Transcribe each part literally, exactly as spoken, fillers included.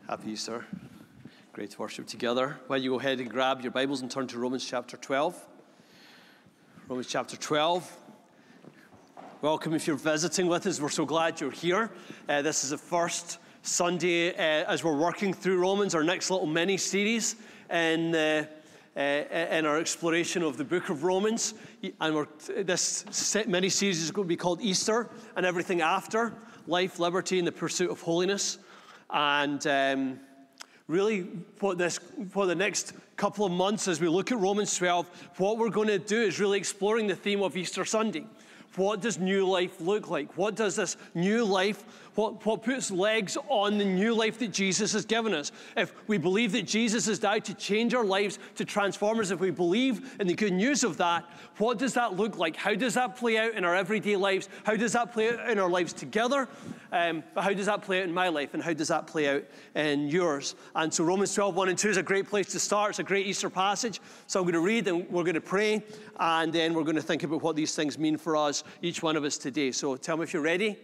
Happy Easter. Great to worship together. While you go ahead and grab your Bibles and turn to Romans chapter twelve. Romans chapter twelve. Welcome if you're visiting with us. We're so glad you're here. Uh, this is the first Sunday uh, as we're working through Romans, our next little mini-series in, uh, uh, in our exploration of the book of Romans. And we're, this mini-series is going to be called Easter and Everything After, Life, Liberty, and the Pursuit of Holiness. And um, really, what this, for the next couple of months, as we look at Romans twelve, what we're going to do is really exploring the theme of Easter Sunday. What does new life look like? What does this new life, what, what puts legs on the new life that Jesus has given us? If we believe that Jesus has died to change our lives, to transform us, if we believe in the good news of that, what does that look like? How does that play out in our everyday lives? How does that play out in our lives together? Um, but how does that play out in my life? And how does that play out in yours? And so Romans twelve, one and two is a great place to start. It's a great Easter passage. So I'm going to read and we're going to pray. And then we're going to think about what these things mean for us, each one of us today. So tell me if you're ready.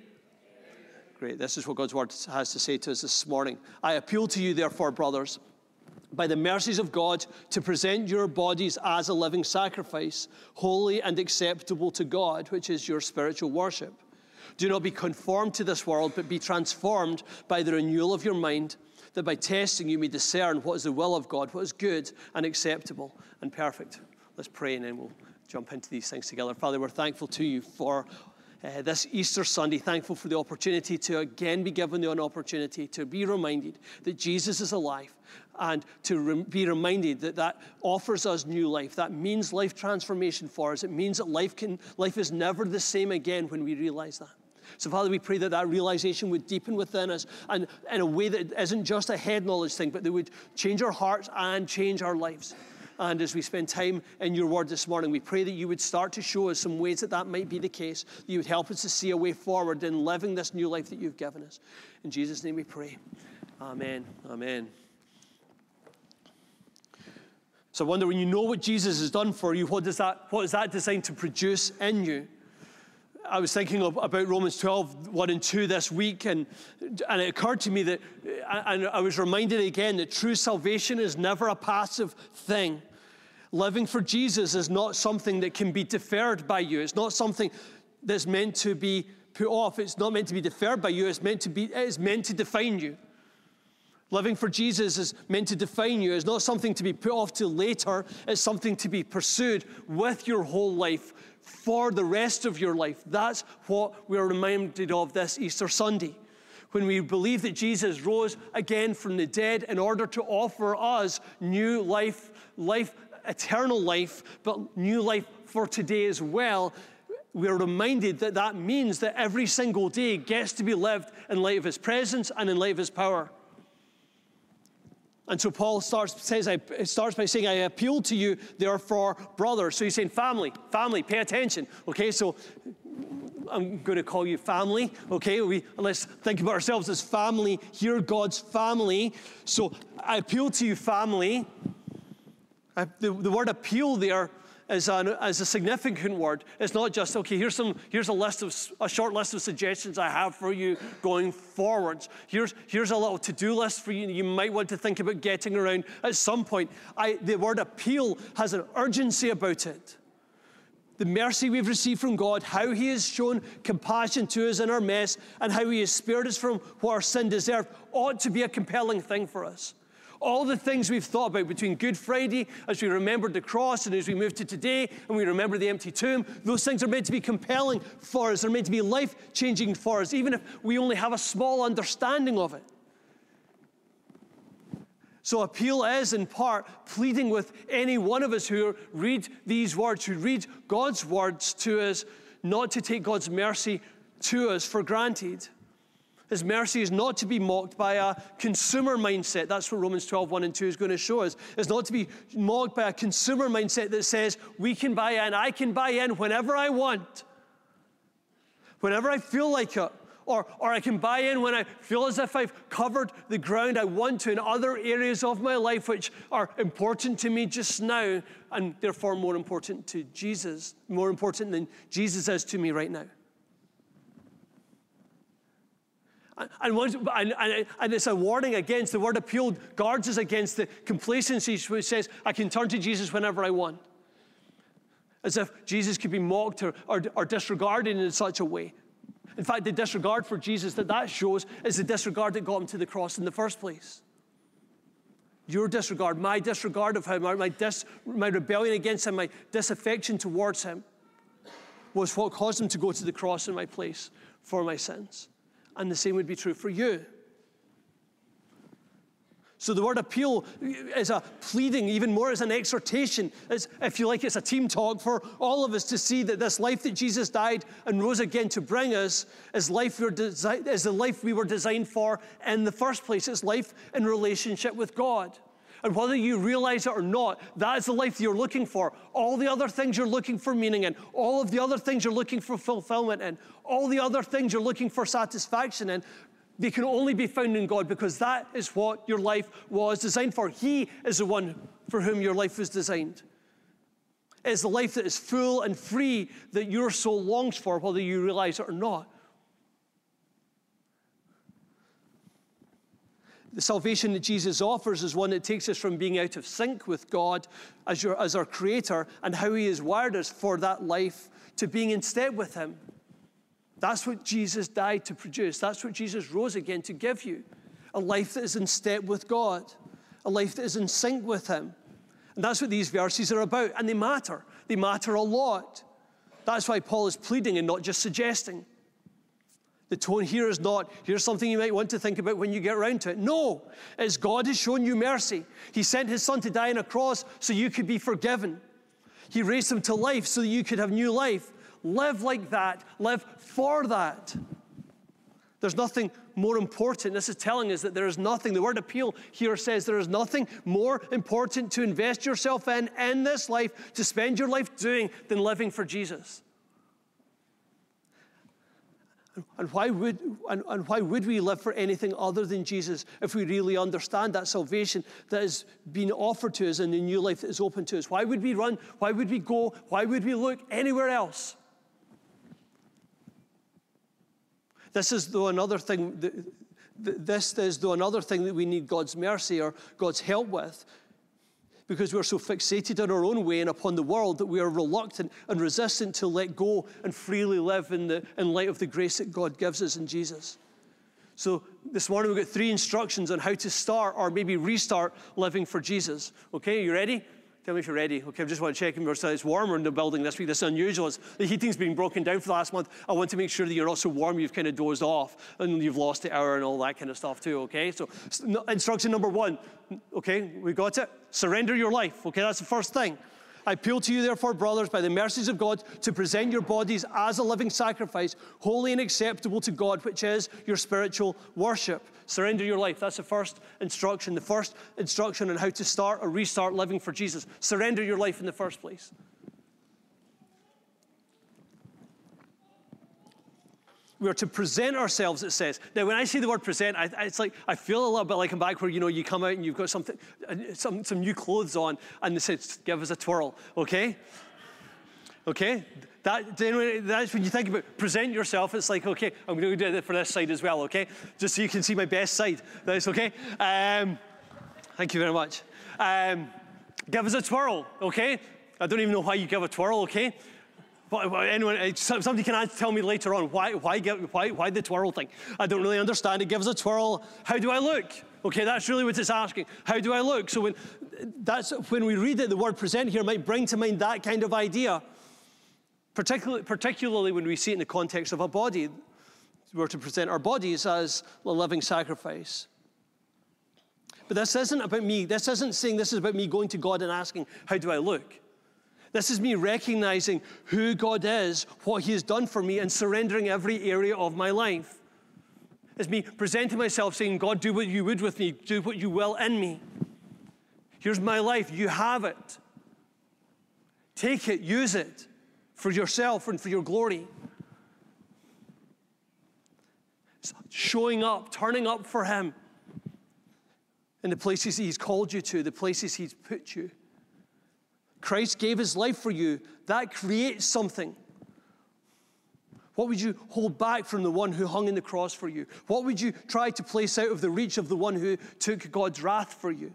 Great. This is what God's word has to say to us this morning. I appeal to you, therefore, brothers, by the mercies of God, to present your bodies as a living sacrifice, holy and acceptable to God, which is your spiritual worship. Do not be conformed to this world, but be transformed by the renewal of your mind, that by testing you may discern what is the will of God, what is good and acceptable and perfect. Let's pray and then we'll jump into these things together. Father, we're thankful to you for uh, this Easter Sunday, thankful for the opportunity to again be given the opportunity to be reminded that Jesus is alive, and to re- be reminded that that offers us new life. That means life transformation for us. It means that life can life is never the same again when we realize that. So, Father, we pray that that realization would deepen within us, and in a way that isn't just a head knowledge thing, but that would change our hearts and change our lives. And as we spend time in your word this morning, we pray that you would start to show us some ways that that might be the case, that you would help us to see a way forward in living this new life that you've given us. In Jesus' name we pray. Amen. Amen. So I wonder, when you know what Jesus has done for you, what does that, what is that designed to produce in you? I was thinking of, about Romans twelve, one and two this week, and, and it occurred to me that, and I was reminded again that true salvation is never a passive thing. Living for Jesus is not something that can be deferred by you. It's not something that's meant to be put off. It's not meant to be deferred by you. It's meant to be, it is meant to define you. Living for Jesus is meant to define you. It's not something to be put off till later. It's something to be pursued with your whole life for the rest of your life. That's what we're reminded of this Easter Sunday, when we believe that Jesus rose again from the dead in order to offer us new life, life, eternal life, but new life for today as well. We're reminded that that means that every single day gets to be lived in light of his presence and in light of his power. And so Paul starts, says, I, starts by saying, I appeal to you, therefore, brothers. So he's saying, family, family, pay attention. Okay, so I'm going to call you family. Okay, we, let's think about ourselves as family here, God's family. So I appeal to you, family. I, the, the word appeal there is a, is a significant word. It's not just, okay, here's some, here's a list of, a short list of suggestions I have for you going forwards. Here's, here's a little to-do list for you. You might want to think about getting around at some point. I, the word appeal has an urgency about it. The mercy we've received from God, how he has shown compassion to us in our mess, and how he has spared us from what our sin deserved, ought to be a compelling thing for us. All the things we've thought about between Good Friday, as we remembered the cross, and as we move to today, and we remember the empty tomb, those things are meant to be compelling for us. They're meant to be life-changing for us, even if we only have a small understanding of it. So appeal is, in part, pleading with any one of us who read these words, who read God's words to us, not to take God's mercy to us for granted. His mercy is not to be mocked by a consumer mindset. That's what Romans twelve, one and two is going to show us. It's not to be mocked by a consumer mindset that says, we can buy in, I can buy in whenever I want, whenever I feel like it. Or, or I can buy in when I feel as if I've covered the ground I want to in other areas of my life which are important to me just now, and therefore more important to Jesus, more important than Jesus is to me right now. And, once, and, and, and it's a warning against, the word appeal guards us against the complacency which says, I can turn to Jesus whenever I want. As if Jesus could be mocked or, or, or disregarded in such a way. In fact, the disregard for Jesus that that shows is the disregard that got him to the cross in the first place. Your disregard, my disregard of him, my, dis, my rebellion against him, my disaffection towards him was what caused him to go to the cross in my place for my sins. And the same would be true for you. So the word appeal is a pleading, even more as an exhortation. It's, if you like, it's a team talk for all of us to see that this life that Jesus died and rose again to bring us is, life we're desi- is the life we were designed for in the first place. It's life in relationship with God. And whether you realize it or not, that is the life you're looking for. All the other things you're looking for meaning in, all of the other things you're looking for fulfillment in, all the other things you're looking for satisfaction in, they can only be found in God because that is what your life was designed for. He is the one for whom your life was designed. It is the life that is full and free that your soul longs for, whether you realize it or not. The salvation that Jesus offers is one that takes us from being out of sync with God as, your, as our Creator and how He has wired us for that life to being in step with Him. That's what Jesus died to produce. That's what Jesus rose again to give you. A life that is in step with God. A life that is in sync with Him. And that's what these verses are about. And they matter. They matter a lot. That's why Paul is pleading and not just suggesting. The tone here is not, here's something you might want to think about when you get around to it. No, it's God has shown you mercy. He sent His Son to die on a cross so you could be forgiven. He raised Him to life so that you could have new life. Live like that. Live for that. There's nothing more important. This is telling us that there is nothing. The word appeal here says there is nothing more important to invest yourself in in this life, to spend your life doing, than living for Jesus. And why would and, and why would we live for anything other than Jesus if we really understand that salvation that is being offered to us and the new life that is open to us? Why would we run? Why would we go? Why would we look anywhere else? This is though another thing. That, this is though another thing that we need God's mercy or God's help with. Because we're so fixated on our own way and upon the world that we are reluctant and resistant to let go and freely live in, the, in light of the grace that God gives us in Jesus. So this morning we've got three instructions on how to start or maybe restart living for Jesus. Okay, are you ready? Tell me if you're ready. Okay, I just want to check in. It's warmer in the building this week. This is unusual. It's, the heating's been broken down for the last month. I want to make sure that you're not so warm you've kind of dozed off and you've lost the hour and all that kind of stuff too, okay? So instruction number one, okay, we got it? Surrender your life, okay? That's the first thing. I appeal to you, therefore, brothers, by the mercies of God, to present your bodies as a living sacrifice, holy and acceptable to God, which is your spiritual worship. Surrender your life. That's the first instruction, the first instruction on how to start or restart living for Jesus. Surrender your life in the first place. We are to present ourselves, it says. Now, when I say the word present, I, it's like I feel a little bit like I'm back where, you know, you come out and you've got something, some, some new clothes on, and they say, give us a twirl, okay? Okay? That, that's when you think about present yourself, it's like, okay, I'm going to do it for this side as well, okay? Just so you can see my best side. That's okay? Um, thank you very much. Um, give us a twirl, okay? I don't even know why you give a twirl, okay? Anyone, somebody can tell me later on why, why, get, why, why the twirl thing. I don't really understand. It gives a twirl. How do I look? Okay, that's really what it's asking. How do I look? So when that's when we read it, the word present here might bring to mind that kind of idea. Particularly, particularly when we see it in the context of a body, we're to present our bodies as a living sacrifice. But this isn't about me. This isn't saying this is about me going to God and asking, how do I look? This is me recognizing who God is, what He has done for me, and surrendering every area of my life. It's me presenting myself saying, God, do what you would with me. Do what you will in me. Here's my life. You have it. Take it. Use it for yourself and for your glory. It's showing up, turning up for Him in the places He's called you to, the places He's put you. Christ gave His life for you. That creates something. What would you hold back from the one who hung on the cross for you? What would you try to place out of the reach of the one who took God's wrath for you?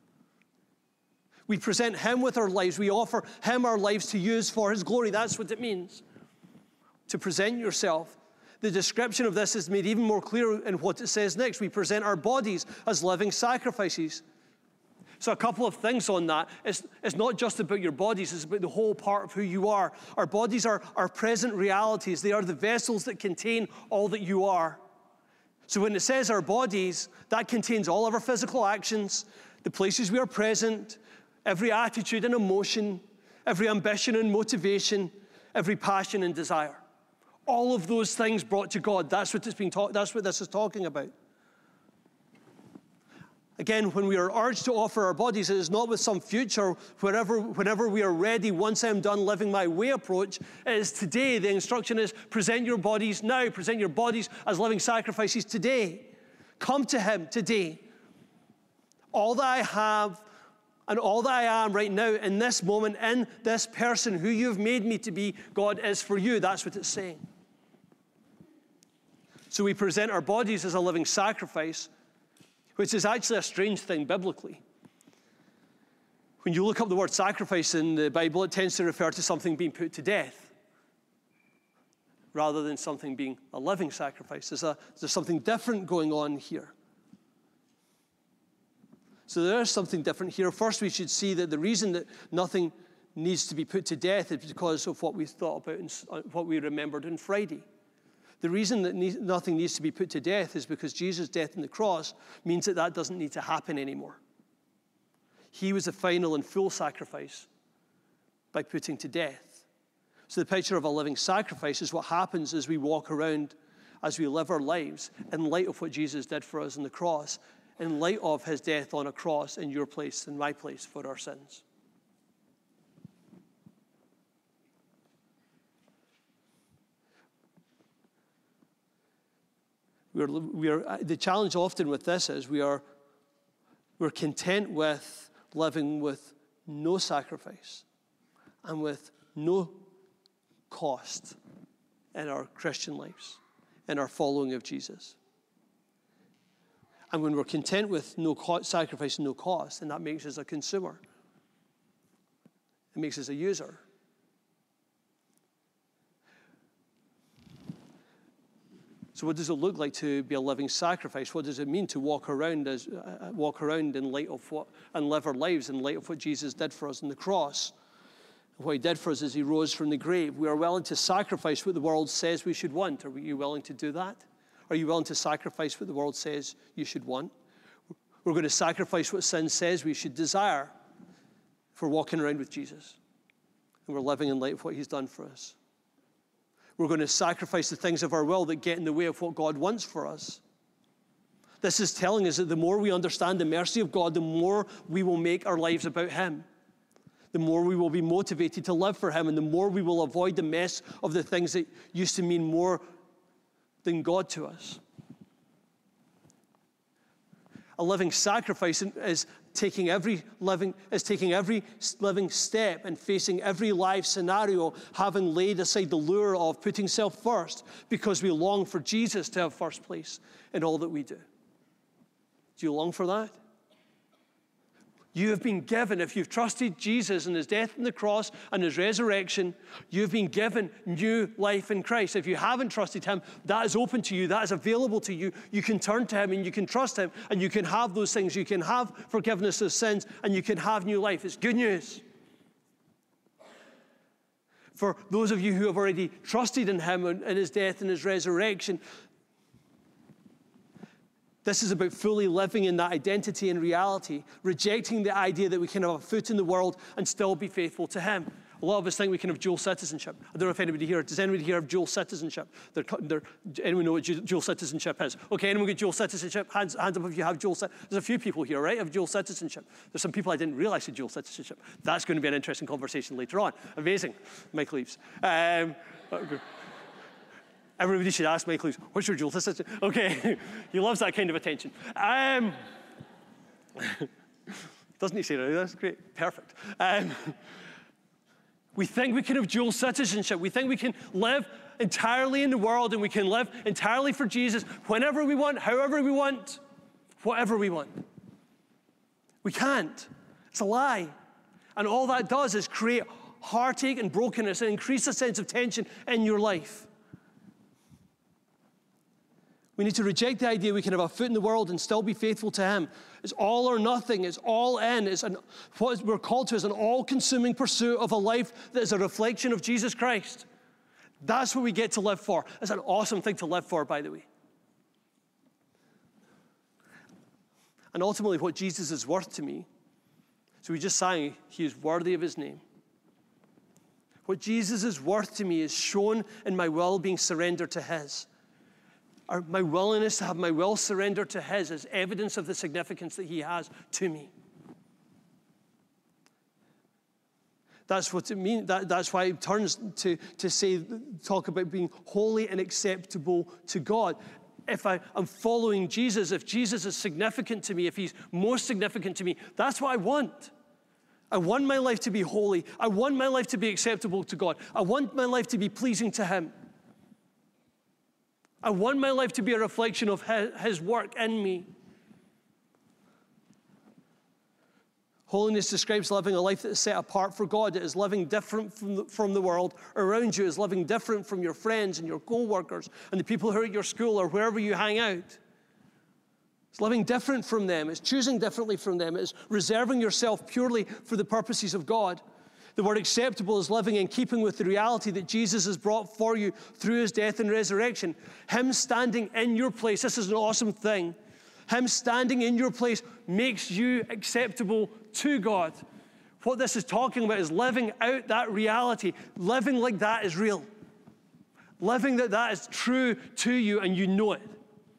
We present him with our lives. We offer him our lives to use for his glory. That's what it means to present yourself. The description of this is made even more clear in what it says next. We present our bodies as living sacrifices. So a couple of things on that. It's, it's not just about your bodies, it's about the whole part of who you are. Our bodies are our present realities. They are the vessels that contain all that you are. So when it says our bodies, that contains all of our physical actions, the places we are present, every attitude and emotion, every ambition and motivation, every passion and desire. All of those things brought to God. That's what it's being talk- that's what this is talking about. Again, when we are urged to offer our bodies, it is not with some future, wherever, whenever we are ready, once I'm done living my way approach. It is today. The instruction is present your bodies now. Present your bodies as living sacrifices today. Come to him today. All that I have and all that I am right now in this moment, in this person who you've made me to be, God, is for you. That's what it's saying. So we present our bodies as a living sacrifice, which is actually a strange thing biblically. When you look up the word sacrifice in the Bible, it tends to refer to something being put to death rather than something being a living sacrifice. There's, a, there's something different going on here. So there is something different here. First, we should see that the reason that nothing needs to be put to death is because of what we thought about and what we remembered on Friday. The reason that ne- nothing needs to be put to death is because Jesus' death on the cross means that that doesn't need to happen anymore. He was the final and full sacrifice by putting to death. So the picture of a living sacrifice is what happens as we walk around, as we live our lives in light of what Jesus did for us on the cross, in light of his death on a cross in your place and my place for our sins. We are, we are, the challenge often with this is we are, we're content with living with no sacrifice and with no cost in our Christian lives, in our following of Jesus. And when we're content with no co- sacrifice and no cost, then that makes us a consumer. It makes us a user. So what does it look like to be a living sacrifice? What does it mean to walk around as uh, walk around in light of what and live our lives in light of what Jesus did for us on the cross? What he did for us is he rose from the grave. We are willing to sacrifice what the world says we should want. Are you willing to do that? Are you willing to sacrifice what the world says you should want? We're going to sacrifice what sin says we should desire if we're walking around with Jesus and we're living in light of what he's done for us. We're going to sacrifice the things of our will that get in the way of what God wants for us. This is telling us that the more we understand the mercy of God, the more we will make our lives about him. The more we will be motivated to live for him, and the more we will avoid the mess of the things that used to mean more than God to us. A living sacrifice is taking every living is taking every living step and facing every life scenario, having laid aside the lure of putting self first, because we long for Jesus to have first place in all that we do. Do you long for that? You have been given, if you've trusted Jesus and his death on the cross and his resurrection, you've been given new life in Christ. If you haven't trusted him, that is open to you. That is available to you. You can turn to him and you can trust him and you can have those things. You can have forgiveness of sins and you can have new life. It's good news. For those of you who have already trusted in him and in his death and his resurrection, this is about fully living in that identity and reality, rejecting the idea that we can have a foot in the world and still be faithful to him. A lot of us think we can have dual citizenship. I don't know if anybody here, does anybody here have dual citizenship? They're, they're, anyone know what dual citizenship is? Okay, anyone get dual citizenship? Hands, hands up if you have dual citizenship. There's a few people here, right, have dual citizenship. There's some people I didn't realize had dual citizenship. That's going to be an interesting conversation later on. Amazing. Mike leaves. Um, Everybody should ask Mike Leaves, what's your dual citizenship? Okay, he loves that kind of attention. Um, doesn't he say that? That's great, perfect. Um, We think we can have dual citizenship. We think we can live entirely in the world and we can live entirely for Jesus whenever we want, however we want, whatever we want. We can't. It's a lie. And all that does is create heartache and brokenness and increase a sense of tension in your life. We need to reject the idea we can have a foot in the world and still be faithful to him. It's all or nothing. It's all in. It's an, what we're called to is an all-consuming pursuit of a life that is a reflection of Jesus Christ. That's what we get to live for. It's an awesome thing to live for, by the way. And ultimately, what Jesus is worth to me, so we just sang, he is worthy of his name. What Jesus is worth to me is shown in my will being surrendered to his. Or my willingness to have my will surrendered to his is evidence of the significance that he has to me. That's what it means. That, that's why it turns to, to say, talk about being holy and acceptable to God. If I am following Jesus, if Jesus is significant to me, if he's most significant to me, that's what I want. I want my life to be holy. I want my life to be acceptable to God. I want my life to be pleasing to him. I want my life to be a reflection of his work in me. Holiness describes living a life that is set apart for God. It is living different from the, from the world around you. It is living different from your friends and your co-workers and the people who are at your school or wherever you hang out. It's living different from them. It's choosing differently from them. It's reserving yourself purely for the purposes of God. The word acceptable is living in keeping with the reality that Jesus has brought for you through his death and resurrection. Him standing in your place, this is an awesome thing. Him standing in your place makes you acceptable to God. What this is talking about is living out that reality. Living like that is real. Living that that is true to you and you know it.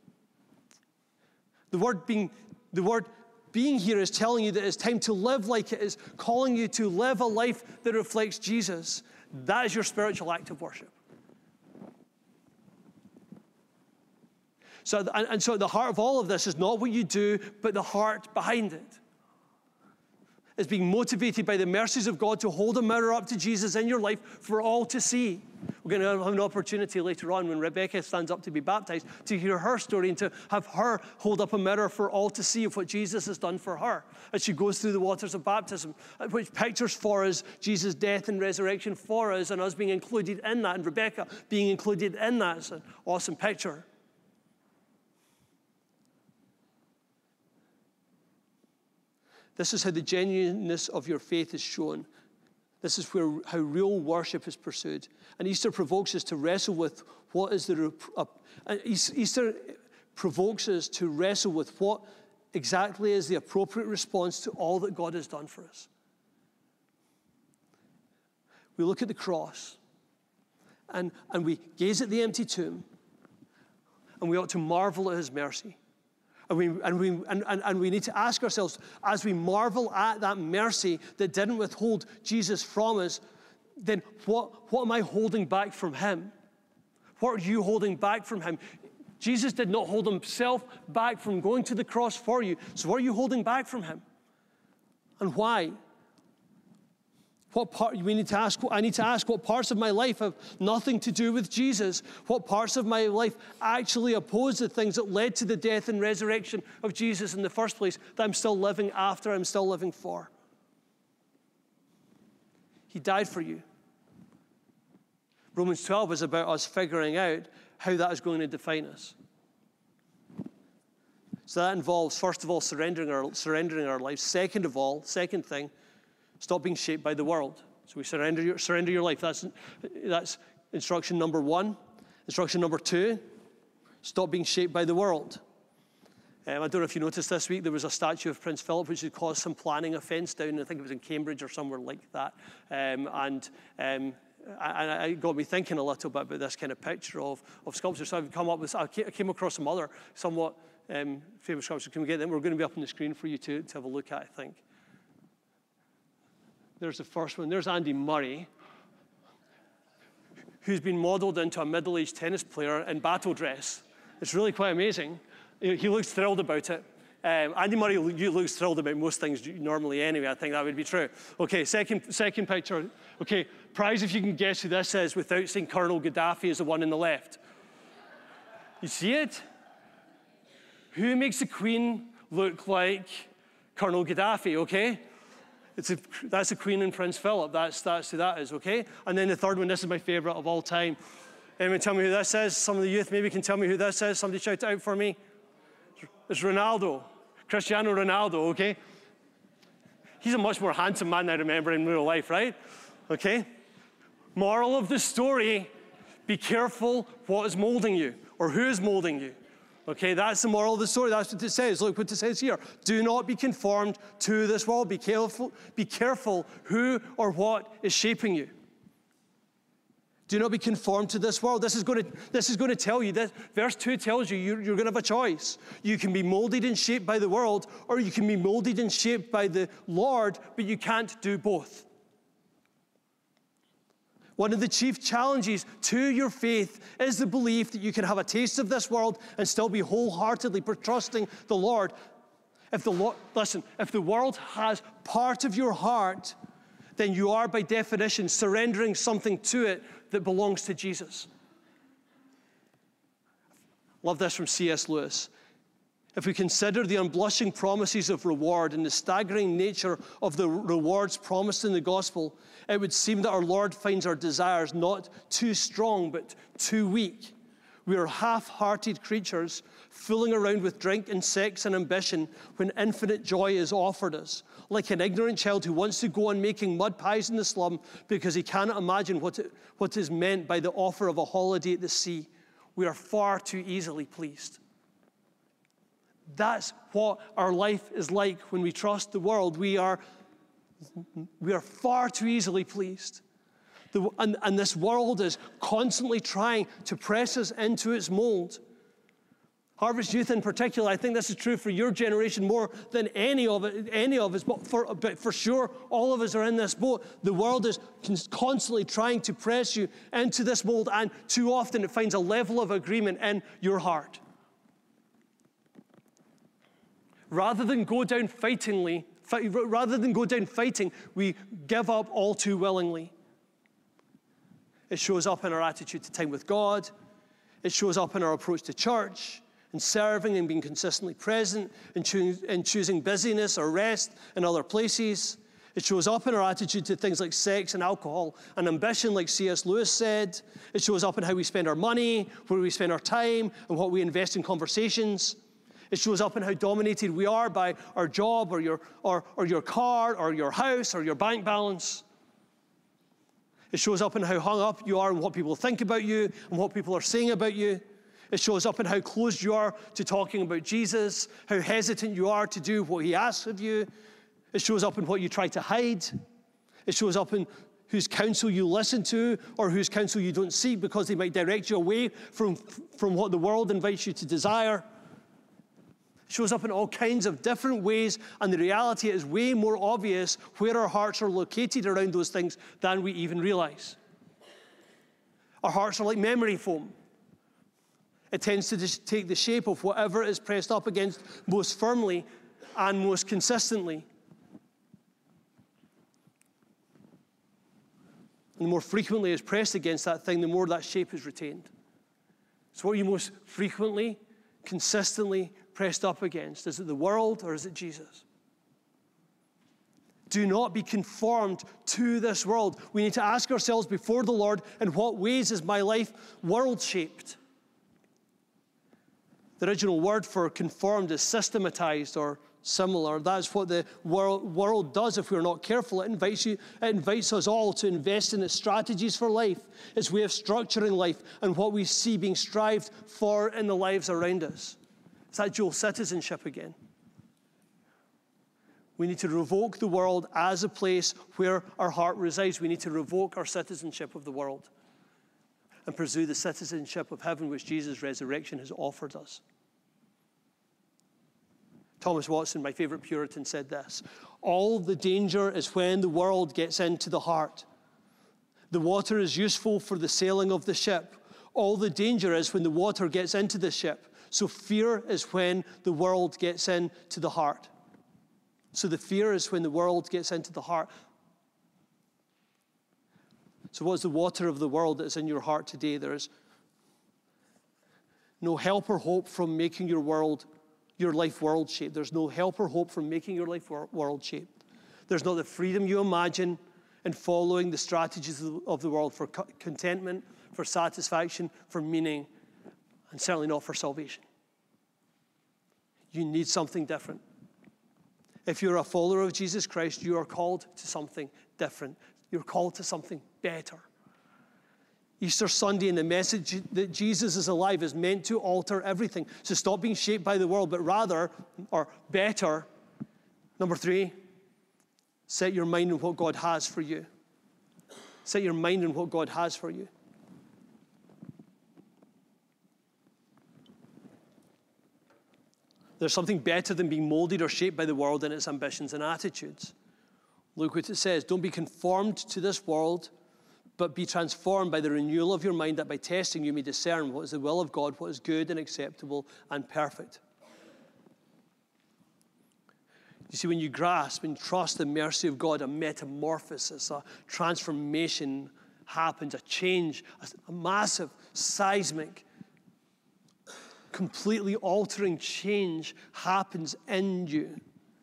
The word being, the word being here is telling you that it's time to live like it, is calling you to live a life that reflects Jesus. That is your spiritual act of worship. So, and, and so at the heart of all of this is not what you do, but the heart behind it. It's being motivated by the mercies of God to hold a mirror up to Jesus in your life for all to see. We're going to have an opportunity later on when Rebecca stands up to be baptized to hear her story and to have her hold up a mirror for all to see of what Jesus has done for her as she goes through the waters of baptism, which pictures for us Jesus' death and resurrection for us and us being included in that, and Rebecca being included in that. It's an awesome picture. This is how the genuineness of your faith is shown. This is where how real worship is pursued. And Easter provokes us to wrestle with what is the... Uh, Easter provokes us to wrestle with what exactly is the appropriate response to all that God has done for us. We look at the cross and, and we gaze at the empty tomb and we ought to marvel at his mercy. And we, and, we, and, and, and we need to ask ourselves, as we marvel at that mercy that didn't withhold Jesus from us, then what, what am I holding back from him? What are you holding back from him? Jesus did not hold himself back from going to the cross for you. So what are you holding back from him? And why? What part, we need to ask, I need to ask what parts of my life have nothing to do with Jesus? What parts of my life actually oppose the things that led to the death and resurrection of Jesus in the first place that I'm still living after, I'm still living for? He died for you. Romans twelve is about us figuring out how that is going to define us. So that involves, first of all, surrendering our, surrendering our lives. Second of all, second thing, stop being shaped by the world. So we surrender your, surrender your life. That's, that's instruction number one. Instruction number two, stop being shaped by the world. Um, I don't know if you noticed this week, there was a statue of Prince Philip which had caused some planning offence down, I think it was in Cambridge or somewhere like that. Um, and um, I, I got me thinking a little bit about this kind of picture of, of sculpture. So I've come up with, I came across some other somewhat um, famous sculptures. Can we get them? We're going to be up on the screen for you to, to have a look at, I think. There's the first one. There's Andy Murray, who's been modeled into a middle-aged tennis player in battle dress. It's really quite amazing. He looks thrilled about it. Um, Andy Murray you looks thrilled about most things normally anyway. I think that would be true. Okay, second, second picture. Okay, prize if you can guess who this is without saying Colonel Gaddafi is the one on the left. You see it? Who makes the Queen look like Colonel Gaddafi, okay? It's a, that's the Queen and Prince Philip. That's, that's who that is, okay? And then the third one, this is my favorite of all time. Anyone tell me who this is? Some of the youth maybe can tell me who this is. Somebody shout it out for me. It's Ronaldo. Cristiano Ronaldo, okay? He's a much more handsome man I remember in real life, right? Okay? Moral of the story, be careful what is molding you or who is molding you. Okay, that's the moral of the story. That's what it says. Look what it says here. Do not be conformed to this world. Be careful, be careful who or what is shaping you. Do not be conformed to this world. This is going to, this is going to tell you, this, verse two tells you you're, you're going to have a choice. You can be molded and shaped by the world, or you can be molded and shaped by the Lord, but you can't do both. One of the chief challenges to your faith is the belief that you can have a taste of this world and still be wholeheartedly trusting the Lord. If the Lord, listen, if the world has part of your heart, then you are by definition surrendering something to it that belongs to Jesus. Love this from C S Lewis. If we consider the unblushing promises of reward and the staggering nature of the rewards promised in the gospel, it would seem that our Lord finds our desires not too strong, but too weak. We are half-hearted creatures fooling around with drink and sex and ambition when infinite joy is offered us. Like an ignorant child who wants to go on making mud pies in the slum because he cannot imagine what, it, what is meant by the offer of a holiday at the sea. We are far too easily pleased. That's what our life is like when we trust the world. We are, we are far too easily pleased. The, and, and this world is constantly trying to press us into its mold. Harvest Youth in particular, I think this is true for your generation more than any of it, any of us, but for, but for sure all of us are in this boat. The world is constantly trying to press you into this mold, and too often it finds a level of agreement in your heart. Rather than go down fightingly, fight, rather than go down fighting, we give up all too willingly. It shows up in our attitude to time with God. It shows up in our approach to church, in serving and being consistently present, in, choo- in choosing busyness or rest in other places. It shows up in our attitude to things like sex and alcohol and ambition, like C S Lewis said. It shows up in how we spend our money, where we spend our time, and what we invest in conversations. It shows up in how dominated we are by our job or your, or, or your car or your house or your bank balance. It shows up in how hung up you are on what people think about you and what people are saying about you. It shows up in how closed you are to talking about Jesus, how hesitant you are to do what he asks of you. It shows up in what you try to hide. It shows up in whose counsel you listen to or whose counsel you don't seek because they might direct you away from, from what the world invites you to desire. It shows up in all kinds of different ways, and the reality is way more obvious where our hearts are located around those things than we even realize. Our hearts are like memory foam. It tends to just take the shape of whatever is pressed up against most firmly and most consistently. And the more frequently it's pressed against that thing, the more that shape is retained. So what are you most frequently, consistently pressed up against? Is it the world or is it Jesus? Do not be conformed to this world. We need to ask ourselves before the Lord, in what ways is my life world-shaped? The original word for conformed is systematized or similar. That's what the world, world does if we're not careful. It invites you, it invites us all to invest in its strategies for life, its way of structuring life, and what we see being strived for in the lives around us. It's that dual citizenship again. We need to revoke the world as a place where our heart resides. We need to revoke our citizenship of the world and pursue the citizenship of heaven, which Jesus' resurrection has offered us. Thomas Watson, my favorite Puritan, said this: all the danger is when the world gets into the heart. The water is useful for the sailing of the ship. All the danger is when the water gets into the ship. So fear is when the world gets into the heart. So the fear is when the world gets into the heart. So what's the water of the world that is in your heart today? There is no help or hope from making your world, your life world shaped. There's no help or hope from making your life world shaped. There's not the freedom you imagine in following the strategies of the world for contentment, for satisfaction, for meaning, and certainly not for salvation. You need something different. If you're a follower of Jesus Christ, you are called to something different. You're called to something better. Easter Sunday and the message that Jesus is alive is meant to alter everything. So stop being shaped by the world, but rather, or better, number three, set your mind on what God has for you. Set your mind on what God has for you. There's something better than being molded or shaped by the world and its ambitions and attitudes. Look what it says. Don't be conformed to this world, but be transformed by the renewal of your mind, that by testing you may discern what is the will of God, what is good and acceptable and perfect. You see, when you grasp and trust the mercy of God, a metamorphosis, a transformation happens, a change, a massive, seismic, completely altering change happens in you.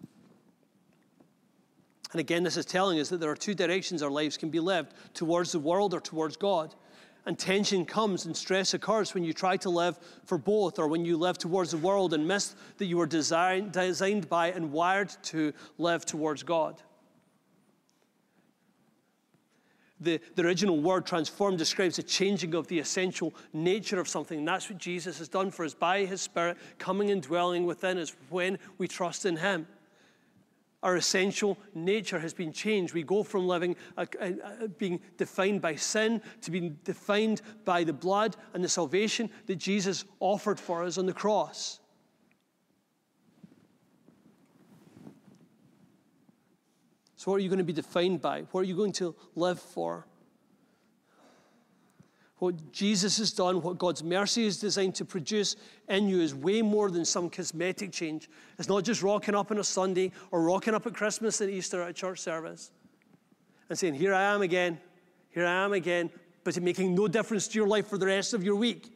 And again, this is telling us that there are two directions our lives can be lived, towards the world or towards God. And tension comes and stress occurs when you try to live for both, or when you live towards the world and miss that you were designed, designed by and wired to live towards God. The, the original word transform describes a changing of the essential nature of something. And that's what Jesus has done for us by his Spirit coming and dwelling within us when we trust in him. Our essential nature has been changed. We go from living, uh, uh, being defined by sin to being defined by the blood and the salvation that Jesus offered for us on the cross. So what are you going to be defined by? What are you going to live for? What Jesus has done, what God's mercy is designed to produce in you is way more than some cosmetic change. It's not just rocking up on a Sunday or rocking up at Christmas and Easter at a church service and saying, here I am again, here I am again, but it making no difference to your life for the rest of your week.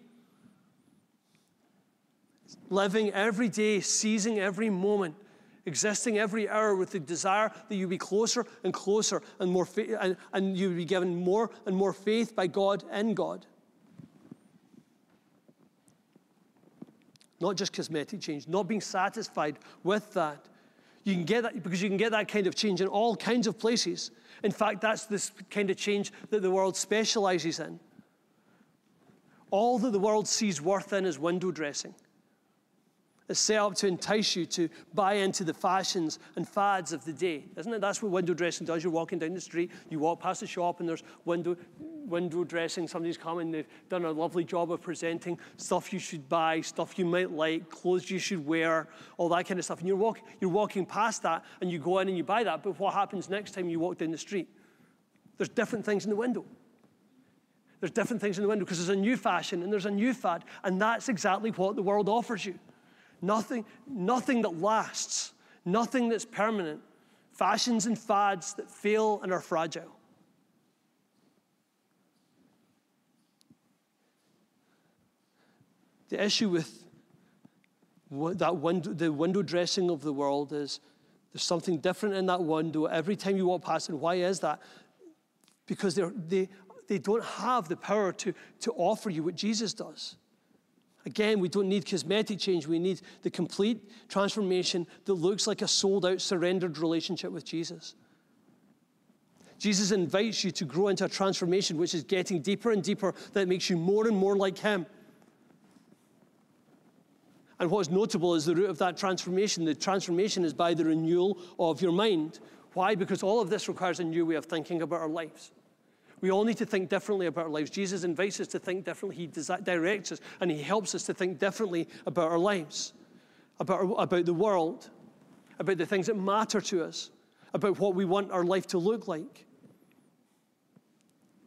Living every day, seizing every moment, existing every hour with the desire that you be closer and closer and more fa- and, and you be given more and more faith by God in God. Not just cosmetic change, not being satisfied with that. You can get that because you can get that kind of change in all kinds of places. In fact, that's this kind of change that the world specializes in. All that the world sees worth in is window dressing. It's set up to entice you to buy into the fashions and fads of the day. Isn't it? That's what window dressing does. You're walking down the street, you walk past the shop, and there's window window dressing. Somebody's come and they've done a lovely job of presenting stuff you should buy, stuff you might like, clothes you should wear, all that kind of stuff. And you're, walk, you're walking past that, and you go in and you buy that. But what happens next time you walk down the street? There's different things in the window. There's different things in the window because there's a new fashion and there's a new fad. And that's exactly what the world offers you. Nothing, nothing that lasts, nothing that's permanent. Fashions and fads that fail and are fragile. The issue with that window, the window dressing of the world is there's something different in that window every time you walk past it. And why is that? Because they're, they, they don't have the power to, to offer you what Jesus does. Again, we don't need cosmetic change. We need the complete transformation that looks like a sold-out, surrendered relationship with Jesus. Jesus invites you to grow into a transformation which is getting deeper and deeper, that makes you more and more like him. And what's notable is the root of that transformation. The transformation is by the renewal of your mind. Why? Because all of this requires a new way of thinking about our lives. We all need to think differently about our lives. Jesus invites us to think differently. He directs us, and he helps us to think differently about our lives, about, our, about the world, about the things that matter to us, about what we want our life to look like.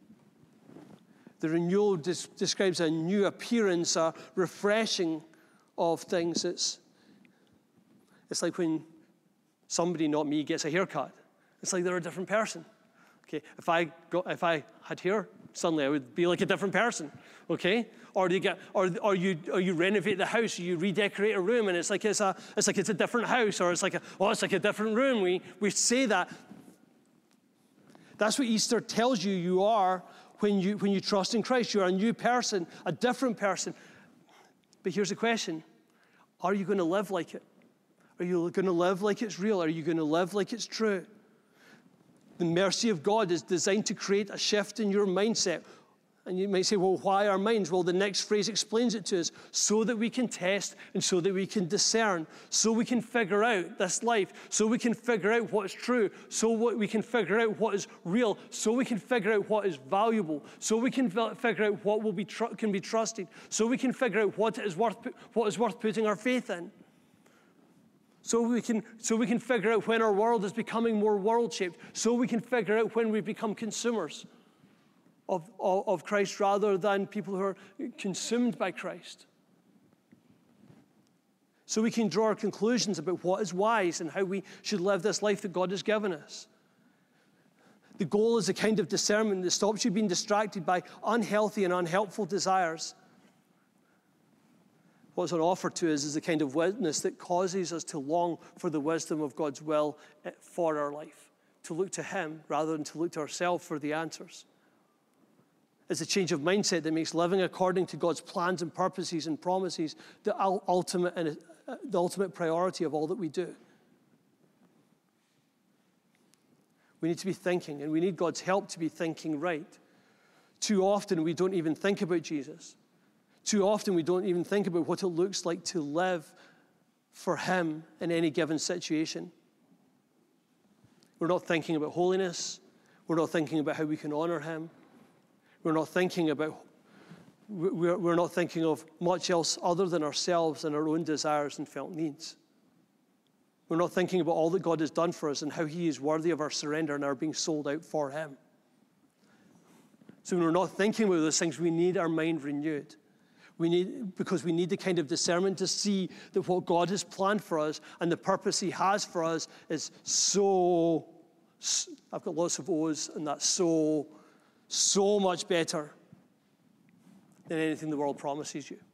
The renewal des- describes a new appearance, a refreshing of things. It's, it's like when somebody, not me, gets a haircut. It's like they're a different person. Okay, if I got, if I had hair, suddenly I would be like a different person. Okay, or you get, or or you or you renovate the house, or you redecorate a room, and it's like it's a it's like it's a different house, or it's like a, oh, it's like a different room. We we say that. That's what Easter tells you you are when you when you trust in Christ. You're a new person, a different person. But here's the question: are you going to live like it? Are you going to live like it's real? Are you going to live like it's true? The mercy of God is designed to create a shift in your mindset. And you might say, well, why our minds? Well, the next phrase explains it to us, so that we can test and so that we can discern, so we can figure out this life, so we can figure out what's true, so what we can figure out what is real, so we can figure out what is valuable, so we can figure out what will be tr- can be trusted, so we can figure out what is worth what is worth putting our faith in. So we can, so we can figure out when our world is becoming more world-shaped. So we can figure out when we become consumers of, of, of Christ rather than people who are consumed by Christ. So we can draw our conclusions about what is wise and how we should live this life that God has given us. The goal is a kind of discernment that stops you being distracted by unhealthy and unhelpful desires. What's on offer to us is the kind of witness that causes us to long for the wisdom of God's will for our life, to look to Him rather than to look to ourselves for the answers. It's a change of mindset that makes living according to God's plans and purposes and promises the ultimate and the ultimate priority of all that we do. We need to be thinking, and we need God's help to be thinking right. Too often we don't even think about Jesus. Too often we don't even think about what it looks like to live for Him in any given situation. We're not thinking about holiness. We're not thinking about how we can honor Him. We're not thinking about, we're, we're not thinking of much else other than ourselves and our own desires and felt needs. We're not thinking about all that God has done for us and how He is worthy of our surrender and our being sold out for Him. So when we're not thinking about those things, we need our mind renewed. We need, because we need the kind of discernment to see that what God has planned for us and the purpose He has for us is so, I've got lots of O's, and that's so, so much better than anything the world promises you.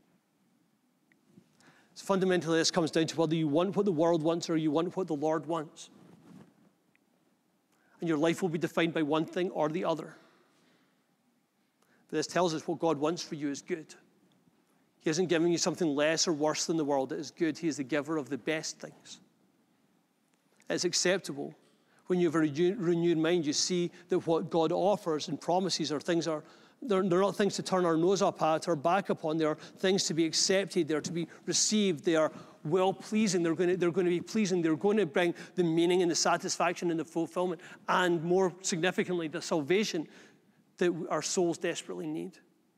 So fundamentally, this comes down to whether you want what the world wants or you want what the Lord wants. And your life will be defined by one thing or the other. But this tells us what God wants for you is good. He isn't giving you something less or worse than the world. It is good. He is the giver of the best things. It's acceptable. When you have a renewed mind, you see that what God offers and promises are things are, they're, they're not things to turn our nose up at or back upon. They are things to be accepted. They're to be received. They are well-pleasing. They're going to, they're going to be pleasing. They're going to bring the meaning and the satisfaction and the fulfillment, and more significantly, the salvation that our souls desperately need.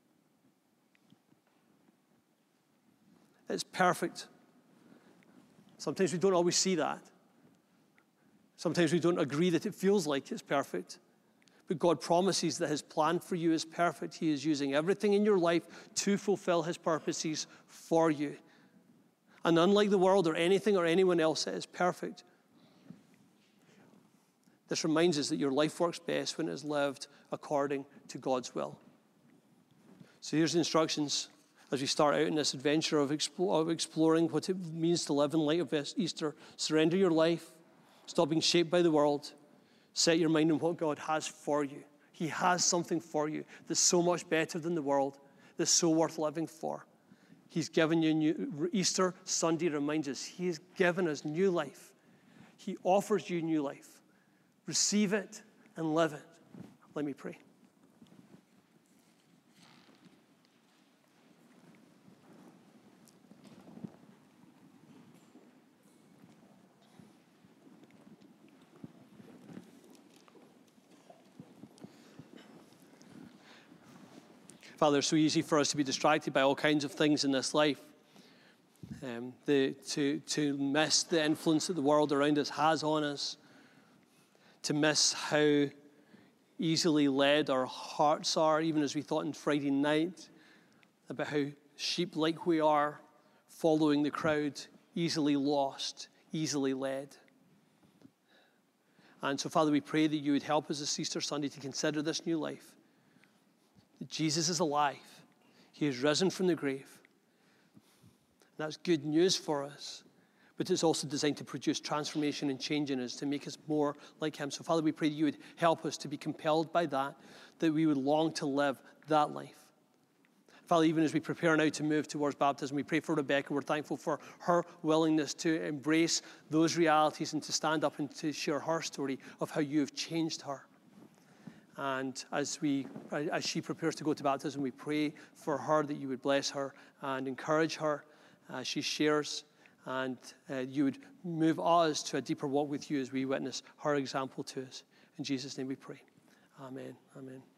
It's perfect. Sometimes we don't always see that. Sometimes we don't agree that it feels like it's perfect. But God promises that His plan for you is perfect. He is using everything in your life to fulfill His purposes for you. And unlike the world or anything or anyone else, it is perfect. This reminds us that your life works best when it is lived according to God's will. So here's the instructions as we start out in this adventure of, explore, of exploring what it means to live in light of Easter. Surrender your life. Stop being shaped by the world. Set your mind on what God has for you. He has something for you that's so much better than the world, that's so worth living for. He's given you new. Easter Sunday reminds us He has given us new life. He offers you new life. Receive it and live it. Let me pray. Father, it's so easy for us to be distracted by all kinds of things in this life, um, the, to, to miss the influence that the world around us has on us, to miss how easily led our hearts are, even as we thought on Friday night, about how sheep-like we are following the crowd, easily lost, easily led. And so, Father, we pray that you would help us this Easter Sunday to consider this new life. That Jesus is alive. He is risen from the grave. And that's good news for us. But it's also designed to produce transformation and change in us, to make us more like him. So, Father, we pray that you would help us to be compelled by that, that we would long to live that life. Father, even as we prepare now to move towards baptism, we pray for Rebecca. We're thankful for her willingness to embrace those realities and to stand up and to share her story of how you have changed her. And as we, as she prepares to go to baptism, we pray for her that you would bless her and encourage her as she shares, and uh, you would move us to a deeper walk with you as we witness her example to us. In Jesus' name we pray. Amen. Amen.